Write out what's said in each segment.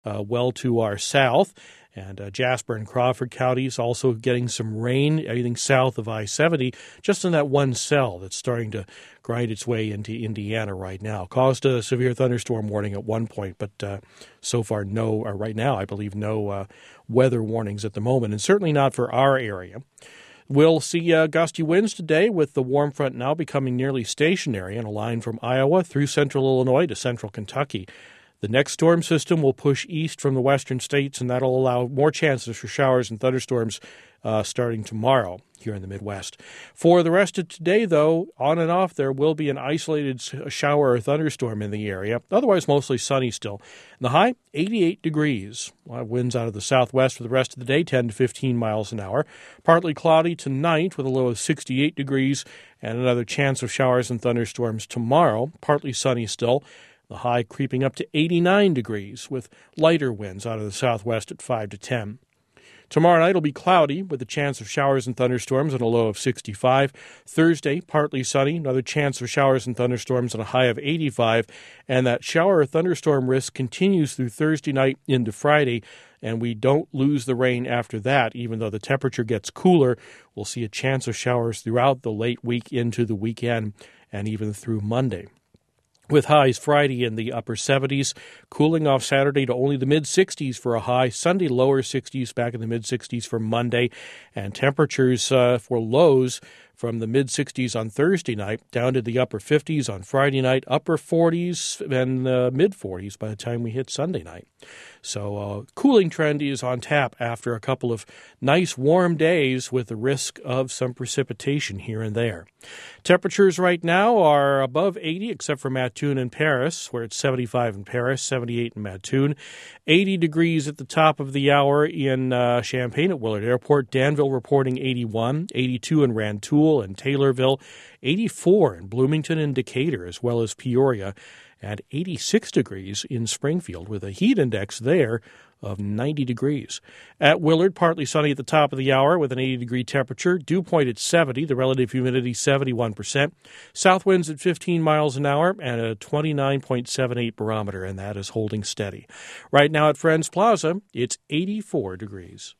well to our south. And Jasper and Crawford counties also getting some rain, everything south of I-70, just in that one cell that's starting to grind its way into Indiana right now. Caused a severe thunderstorm warning at one point, but so far right now, I believe no weather warnings at the moment, and certainly not for our area. We'll see gusty winds today with the warm front now becoming nearly stationary in a line from Iowa through central Illinois to central Kentucky. The next storm system will push east from the western states, and that'll allow more chances for showers and thunderstorms starting tomorrow here in the Midwest. For the rest of today, though, on and off, there will be an isolated shower or thunderstorm in the area. Otherwise, mostly sunny still. The high, 88 degrees. Winds out of the southwest for the rest of the day, 10 to 15 miles an hour. Partly cloudy tonight with a low of 68 degrees, and another chance of showers and thunderstorms tomorrow. Partly sunny still. The high creeping up to 89 degrees with lighter winds out of the southwest at 5 to 10. Tomorrow night will be cloudy with a chance of showers and thunderstorms and a low of 65. Thursday, partly sunny, another chance of showers and thunderstorms and a high of 85. And that shower or thunderstorm risk continues through Thursday night into Friday, and we don't lose the rain after that. Even though the temperature gets cooler, we'll see a chance of showers throughout the late week into the weekend and even through Monday. With highs Friday in the upper 70s, cooling off Saturday to only the mid-60s for a high. Sunday, lower 60s, back in the mid-60s for Monday. And temperatures for lows from the mid-60s on Thursday night down to the upper 50s on Friday night, upper 40s and mid-40s by the time we hit Sunday night. So cooling trend is on tap after a couple of nice warm days with the risk of some precipitation here and there. Temperatures right now are above 80 except for Mattoon and Paris, where it's 75 in Paris, 78 in Mattoon, 80 degrees at the top of the hour in Champaign at Willard Airport, Danville reporting 81, 82 in Rantoul and Taylorville, 84 in Bloomington and Decatur, as well as Peoria, and 86 degrees in Springfield, with a heat index there of 90 degrees. At Willard, partly sunny at the top of the hour with an 80-degree temperature. Dew point at 70, the relative humidity 71%. South winds at 15 miles an hour and a 29.78 barometer, and that is holding steady. Right now at Friends Plaza, it's 84 degrees.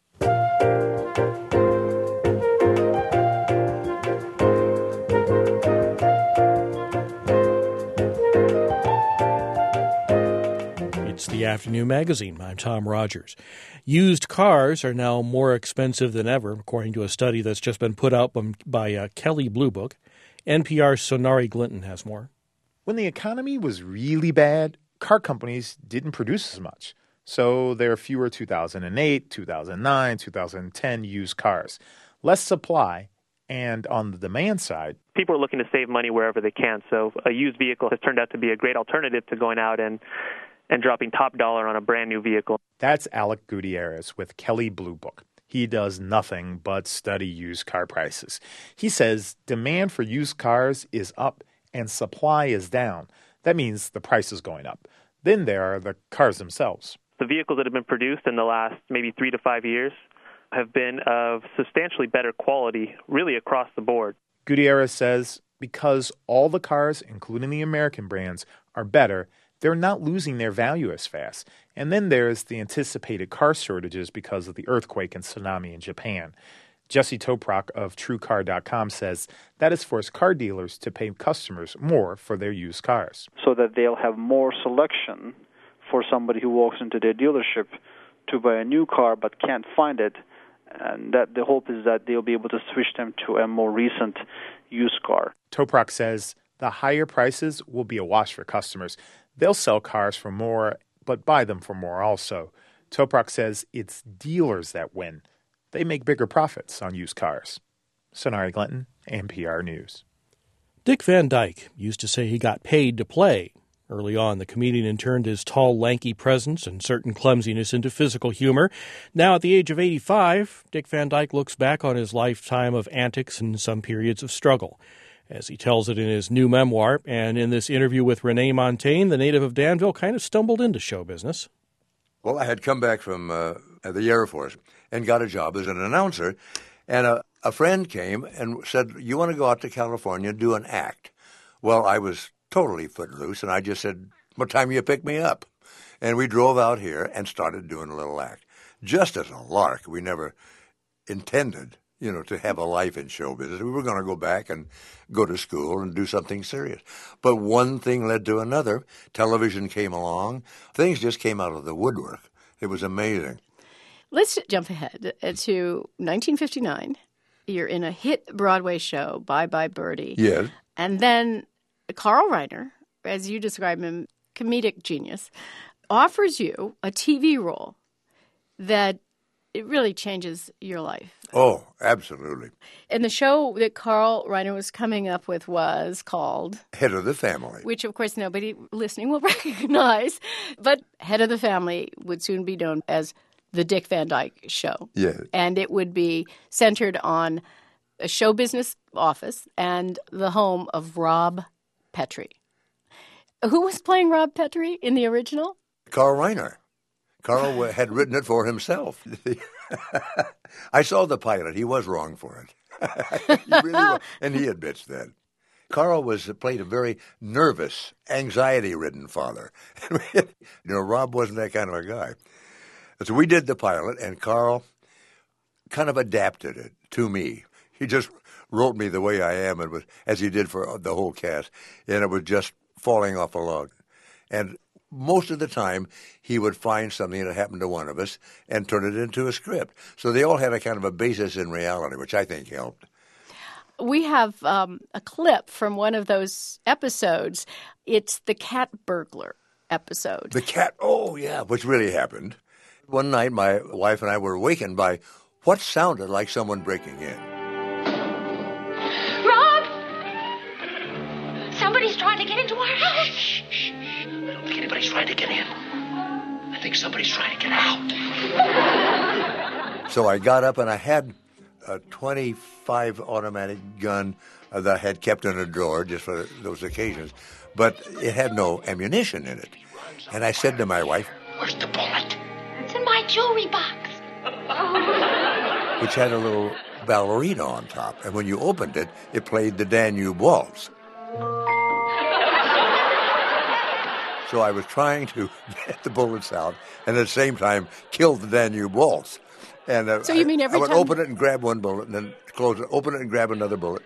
It's the Afternoon Magazine. I'm Tom Rogers. Used cars are now more expensive than ever, according to a study that's just been put out by Kelley Blue Book. NPR's Sonari Glinton has more. When the economy was really bad, car companies didn't produce as much. So there are fewer 2008, 2009, 2010 used cars. Less supply. And on the demand side, people are looking to save money wherever they can. So a used vehicle has turned out to be a great alternative to going out and dropping top dollar on a brand new vehicle. That's Alec Gutierrez with Kelley Blue Book. He does nothing but study used car prices. He says demand for used cars is up and supply is down. That means the price is going up. Then there are the cars themselves. The vehicles that have been produced in the last maybe 3 to 5 years have been of substantially better quality, really across the board. Gutierrez says because all the cars, including the American brands, are better, they're not losing their value as fast. And then there's the anticipated car shortages because of the earthquake and tsunami in Japan. Jesse Toprak of TrueCar.com says that has forced car dealers to pay customers more for their used cars. So that they'll have more selection for somebody who walks into their dealership to buy a new car but can't find it. And that the hope is that they'll be able to switch them to a more recent used car. Toprak says the higher prices will be a wash for customers. They'll sell cars for more, but buy them for more also. Toprak says it's dealers that win. They make bigger profits on used cars. Sonari Glinton, NPR News. Dick Van Dyke used to say he got paid to play. Early on, the comedian turned his tall, lanky presence and certain clumsiness into physical humor. Now, at the age of 85, Dick Van Dyke looks back on his lifetime of antics and some periods of struggle. As he tells it in his new memoir, and in this interview with Renee Montaigne, the native of Danville kind of stumbled into show business. Well, I had come back from the Air Force and got a job as an announcer, and a friend came and said, "You want to go out to California and do an act?" Well, I was totally footloose, and I just said, "What time you pick me up?" And we drove out here and started doing a little act. Just as a lark. We never intended, to have a life in show business. We were going to go back and go to school and do something serious. But one thing led to another. Television came along. Things just came out of the woodwork. It was amazing. Let's jump ahead to 1959. You're in a hit Broadway show, Bye Bye Birdie. Yes. And then Carl Reiner, as you describe him, comedic genius, offers you a TV role that it really changes your life. Oh, absolutely. And the show that Carl Reiner was coming up with was called Head of the Family. Which, of course, nobody listening will recognize. But Head of the Family would soon be known as The Dick Van Dyke Show. Yes. And it would be centered on a show business office and the home of Rob Petrie. Who was playing Rob Petrie in the original? Carl Reiner. Carl had written it for himself. I saw the pilot. He was wrong for it. He really was. And he admits that. Carl played a very nervous, anxiety-ridden father. Rob wasn't that kind of a guy. So we did the pilot, and Carl kind of adapted it to me. He just wrote me the way I am, as he did for the whole cast, and it was just falling off a log. And most of the time, he would find something that happened to one of us and turn it into a script. So they all had a kind of a basis in reality, which I think helped. We have a clip from one of those episodes. It's the cat burglar episode. The cat, oh yeah, which really happened. One night, my wife and I were awakened by what sounded like someone breaking in. Rob! Somebody's trying to get into our house. Shh, shh, shh. I don't think anybody's trying to get in. I think somebody's trying to get out. So I got up and I had a .25 automatic gun that I had kept in a drawer just for those occasions, but it had no ammunition in it. And I said to my wife, "Where's the bullet?" It's in my jewelry box. Which had a little ballerina on top, and when you opened it, it played the Danube Waltz. So I was trying to get the bullets out and at the same time kill the Danube Waltz. And so you mean every I would time... open it and grab one bullet and then close it, open it and grab another bullet.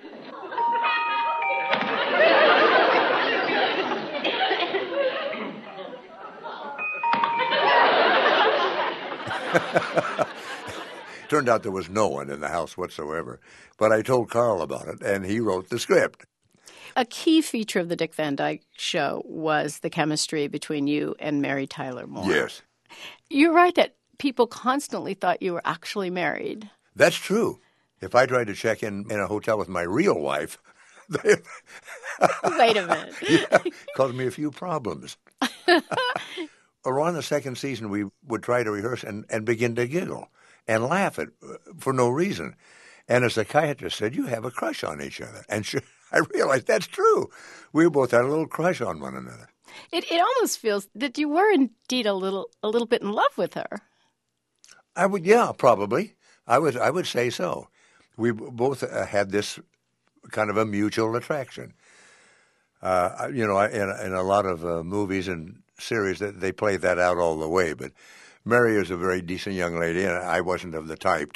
Turned out there was no one in the house whatsoever. But I told Carl about it, and he wrote the script. A key feature of the Dick Van Dyke Show was the chemistry between you and Mary Tyler Moore. Yes. You're right that people constantly thought you were actually married. That's true. If I tried to check in a hotel with my real wife, they, Wait a minute. yeah, caused me a few problems. Around the second season, we would try to rehearse and begin to giggle and laugh for no reason. And a psychiatrist said, "You have a crush on each other." And I realized that's true. We both had a little crush on one another. It almost feels that you were indeed a little bit in love with her. Yeah, probably. I would say so. We both had this kind of a mutual attraction. In a lot of movies and series that they play that out all the way. But Mary is a very decent young lady, and I wasn't of the type.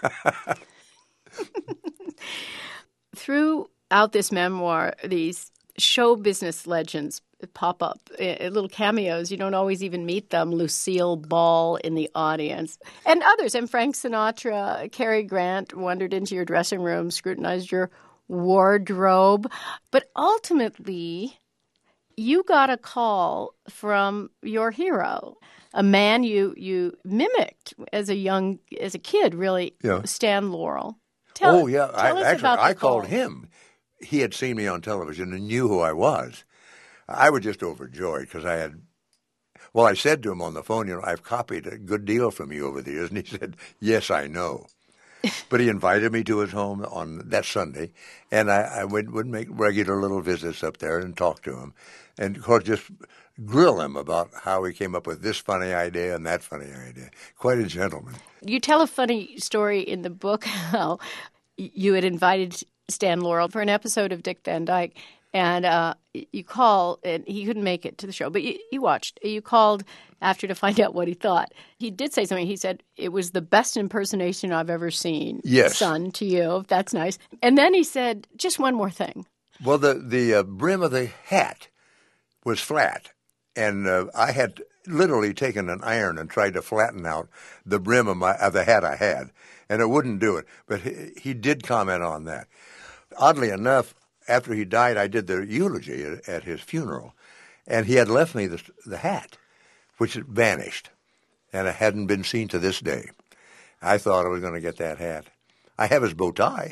Throughout this memoir, these show business legends pop up, little cameos. You don't always even meet them. Lucille Ball in the audience, and others. And Frank Sinatra, Cary Grant wandered into your dressing room, scrutinized your wardrobe. But ultimately, you got a call from your hero, a man you mimicked as a kid, really, yeah. Stan Laurel. Tell us about I the called call. him. He had seen me on television and knew who I was. I was just overjoyed because I said to him on the phone, "I've copied a good deal from you over the years." And he said, "Yes, I know." But he invited me to his home on that Sunday, and I would make regular little visits up there and talk to him. And, of course, just grill him about how he came up with this funny idea and that funny idea. Quite a gentleman. You tell a funny story in the book how you had invited Stan Laurel for an episode of Dick Van Dyke, and you call, and he couldn't make it to the show, but you watched. You called after to find out what he thought. He did say something. He said, it was the best impersonation I've ever seen. Yes. Son, to you. That's nice. And then he said, just one more thing. Well, the brim of the hat was flat, and I had literally taken an iron and tried to flatten out the brim of the hat I had, and it wouldn't do it. But he did comment on that. Oddly enough, after he died, I did the eulogy at his funeral, and he had left me the hat, which had vanished, and it hadn't been seen to this day. I thought I was going to get that hat. I have his bow tie.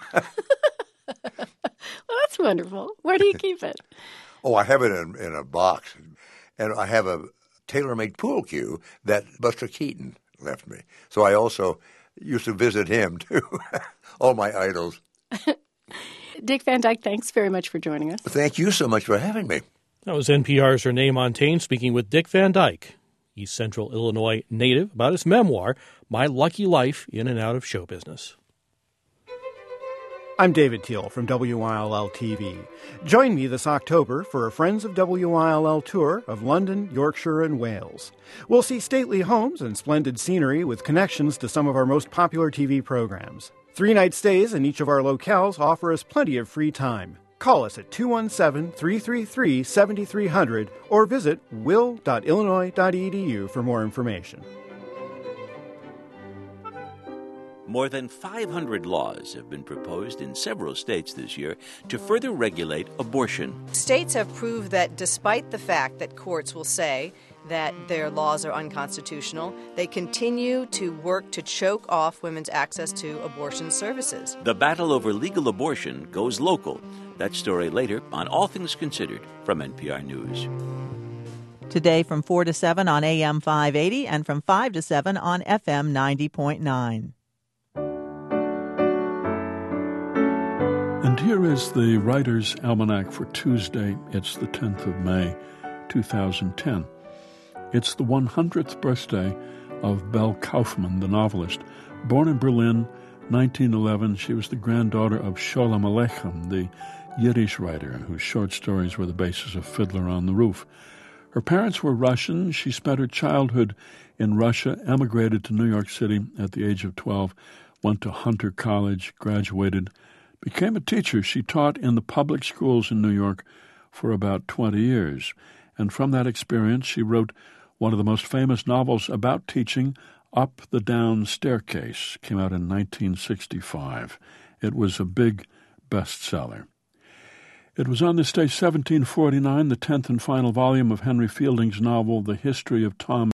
Well, that's wonderful. Where do you keep it? Oh, I have it in a box, and I have a tailor-made pool cue that Buster Keaton left me. So I also used to visit him, too. All my idols. Dick Van Dyke, thanks very much for joining us. Thank you so much for having me. That was NPR's Renee Montagne speaking with Dick Van Dyke, East Central Illinois native, about his memoir, My Lucky Life in and Out of Show Business. I'm David Teal from WILL-TV. Join me this October for a Friends of WILL tour of London, Yorkshire, and Wales. We'll see stately homes and splendid scenery with connections to some of our most popular TV programs. 3-night stays in each of our locales offer us plenty of free time. Call us at 217-333-7300 or visit will.illinois.edu for more information. More than 500 laws have been proposed in several states this year to further regulate abortion. States have proved that despite the fact that courts will say that their laws are unconstitutional, they continue to work to choke off women's access to abortion services. The battle over legal abortion goes local. That story later on All Things Considered from NPR News. Today from 4 to 7 on AM 580 and from 5 to 7 on FM 90.9. And here is the Writer's Almanac for Tuesday. It's the 10th of May, 2010. It's the 100th birthday of Belle Kaufman, the novelist. Born in Berlin, 1911, she was the granddaughter of Sholem Aleichem, the Yiddish writer whose short stories were the basis of Fiddler on the Roof. Her parents were Russian. She spent her childhood in Russia, emigrated to New York City at the age of 12, went to Hunter College, graduated, became a teacher. She taught in the public schools in New York for about 20 years. And from that experience, she wrote one of the most famous novels about teaching, Up the Down Staircase. Came out in 1965. It was a big bestseller. It was on this day, 1749, the 10th and final volume of Henry Fielding's novel, The History of Tom